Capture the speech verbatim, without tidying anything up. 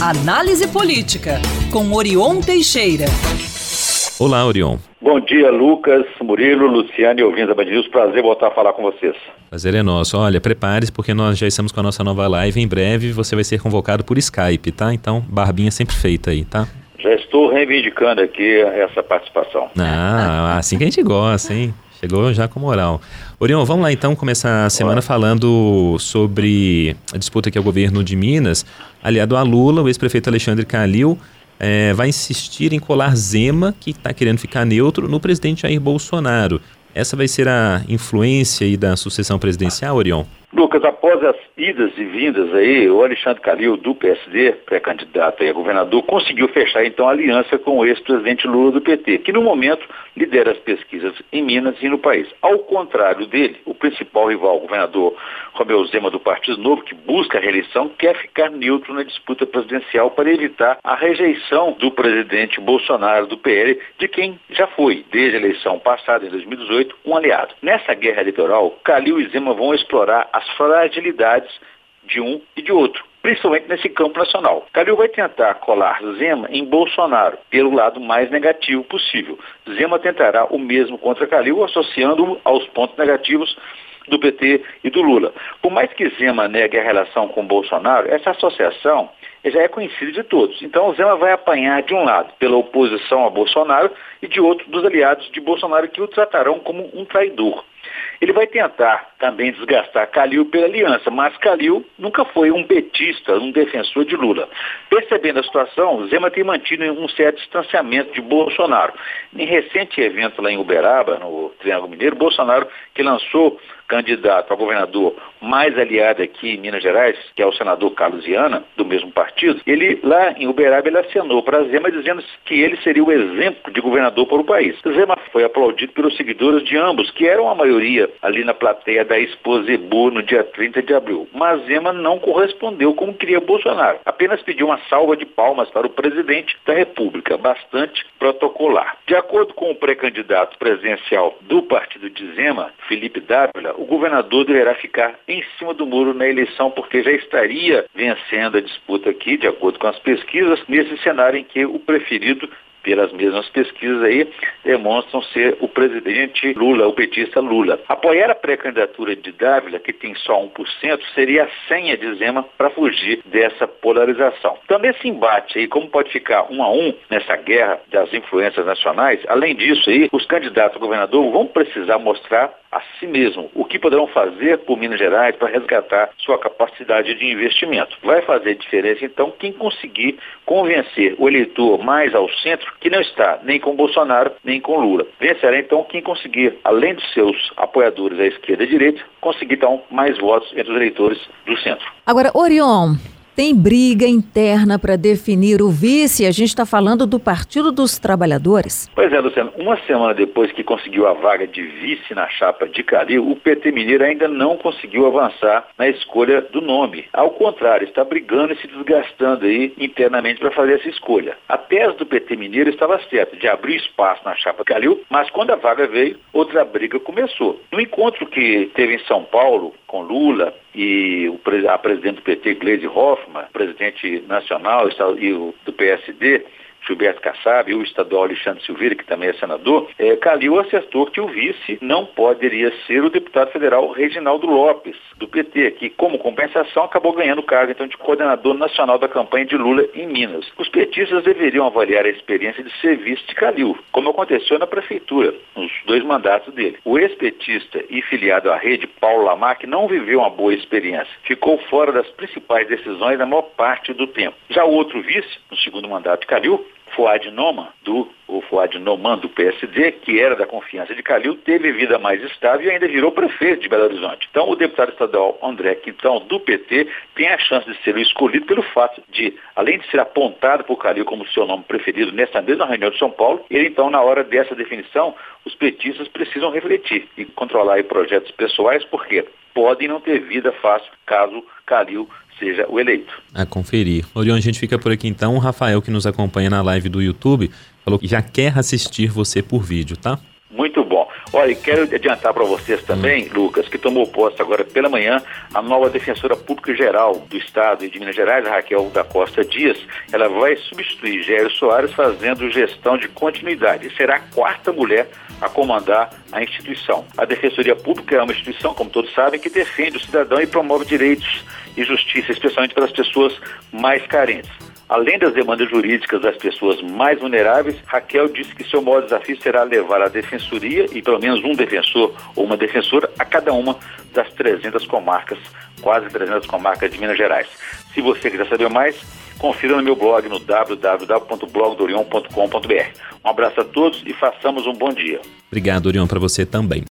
Análise Política, com Orion Teixeira. Olá, Orion. Bom dia, Lucas, Murilo, Luciano e ouvintes da Band News. Prazer voltar a falar com vocês. Prazer é nosso. Olha, prepare-se porque nós já estamos com a nossa nova live. Em breve você vai ser convocado por Skype, tá? Então, barbinha sempre feita aí, tá? Já estou reivindicando aqui essa participação. Ah, assim que a gente gosta, hein? Chegou já com moral. Orion, vamos lá então começar a semana Olá. falando sobre a disputa que é o governo de Minas. Aliado a Lula, o ex-prefeito Alexandre Calil é, vai insistir em colar Zema, que está querendo ficar neutro, no presidente Jair Bolsonaro. Essa vai ser a influência aí da sucessão presidencial, Orion? Lucas, após as idas e vindas aí, o Alexandre Calil, do P S D, pré-candidato a governador, conseguiu fechar então a aliança com o ex-presidente Lula do P T, que no momento lidera as pesquisas em Minas e no país. Ao contrário dele, o principal rival, o governador Romeu Zema do Partido Novo, que busca a reeleição, quer ficar neutro na disputa presidencial para evitar a rejeição do presidente Bolsonaro do P L, de quem já foi, desde a eleição passada, em dois mil e dezoito, um aliado. Nessa guerra eleitoral, Calil e Zema vão explorar as fragilidades de um e de outro, principalmente nesse campo nacional. Calil vai tentar colar Zema em Bolsonaro, pelo lado mais negativo possível. Zema tentará o mesmo contra Calil, associando-o aos pontos negativos do P T e do Lula. Por mais que Zema negue a relação com Bolsonaro, essa associação já é conhecida de todos. Então, Zema vai apanhar de um lado pela oposição a Bolsonaro e de outro dos aliados de Bolsonaro que o tratarão como um traidor. Ele vai tentar também desgastar Calil pela aliança, mas Calil nunca foi um petista, um defensor de Lula. Percebendo a situação, Zema tem mantido um certo distanciamento de Bolsonaro. Em recente evento lá em Uberaba, no Triângulo Mineiro, Bolsonaro, que lançou candidato a governador mais aliado aqui em Minas Gerais, que é o senador Carlos Viana, do mesmo partido, ele lá em Uberaba ele acenou para Zema dizendo que ele seria o exemplo de governador para o país. Zema foi aplaudido pelos seguidores de ambos, que eram a maioria ali na plateia da Expo Zebu no dia trinta de abril. Mas Zema não correspondeu como queria Bolsonaro. Apenas pediu uma salva de palmas para o presidente da República, bastante protocolar. De acordo com o pré-candidato presidencial do partido de Zema, Felipe Dávila, o governador deverá ficar em cima do muro na eleição porque já estaria vencendo a disputa aqui, de acordo com as pesquisas, nesse cenário em que o preferido pelas mesmas pesquisas aí, demonstram ser o presidente Lula, o petista Lula. Apoiar a pré-candidatura de Dávila, que tem só um por cento, seria a senha de Zema para fugir dessa polarização. Também esse embate aí, como pode ficar um a um nessa guerra das influências nacionais, além disso aí, os candidatos a governador vão precisar mostrar a si mesmo o que poderão fazer por Minas Gerais para resgatar sua capacidade de investimento. Vai fazer diferença, então, quem conseguir convencer o eleitor mais ao centro, que não está nem com Bolsonaro, nem com Lula. Vencerá, então, quem conseguir, além dos seus apoiadores à esquerda e à direita, conseguir, então, mais votos entre os eleitores do centro. Agora, Orion, tem briga interna para definir o vice? A gente está falando do Partido dos Trabalhadores. Pois é, Luciano. Uma semana depois que conseguiu a vaga de vice na chapa de Calil, o P T Mineiro ainda não conseguiu avançar na escolha do nome. Ao contrário, está brigando e se desgastando aí internamente para fazer essa escolha. A tese do P T Mineiro estava certa, de abrir espaço na chapa de Calil, mas quando a vaga veio, outra briga começou. No encontro que teve em São Paulo, com Lula e o, a presidente do P T, Gleisi Hoffmann, presidente nacional e o do P S D, Gilberto Kassab, e o estadual Alexandre Silveira, que também é senador, é, Calil acertou que o vice não poderia ser o deputado federal Reginaldo Lopes, do P T, que, como compensação, acabou ganhando o cargo então, de coordenador nacional da campanha de Lula em Minas. Os petistas deveriam avaliar a experiência de ser vice de Calil, como aconteceu na prefeitura, nos dois mandatos dele. O ex-petista e filiado à rede, Paulo Lamarck, não viveu uma boa experiência. Ficou fora das principais decisões na maior parte do tempo. Já o outro vice, no segundo mandato de Calil, Fuad Noman, do, o Fuad Noman do P S D, que era da confiança de Calil, teve vida mais estável e ainda virou prefeito de Belo Horizonte. Então, o deputado estadual André Quintão, do P T, tem a chance de ser o escolhido pelo fato de, além de ser apontado por Calil como seu nome preferido nessa mesma reunião de São Paulo, ele, então, na hora dessa definição, os petistas precisam refletir e controlar aí projetos pessoais, porque podem não ter vida fácil caso Calil seja o eleito. A conferir. Orion, a gente fica por aqui então. O Rafael, que nos acompanha na live do YouTube, falou que já quer assistir você por vídeo, tá? Muito bom. Olha, quero adiantar para vocês também, hum. Lucas, que tomou posse agora pela manhã a nova defensora pública geral do Estado e de Minas Gerais, a Raquel da Costa Dias. Ela vai substituir Gério Soares fazendo gestão de continuidade. Será a quarta mulher a comandar a instituição. A Defensoria Pública é uma instituição, como todos sabem, que defende o cidadão e promove direitos e justiça, especialmente para as pessoas mais carentes. Além das demandas jurídicas das pessoas mais vulneráveis, Raquel disse que seu maior desafio será levar a defensoria e pelo menos um defensor ou uma defensora a cada uma das trezentas comarcas, quase trezentas comarcas de Minas Gerais. Se você quiser saber mais, confira no meu blog no w w w ponto blog do orion ponto com ponto b r. Um abraço a todos e façamos um bom dia. Obrigado, Orion, para você também.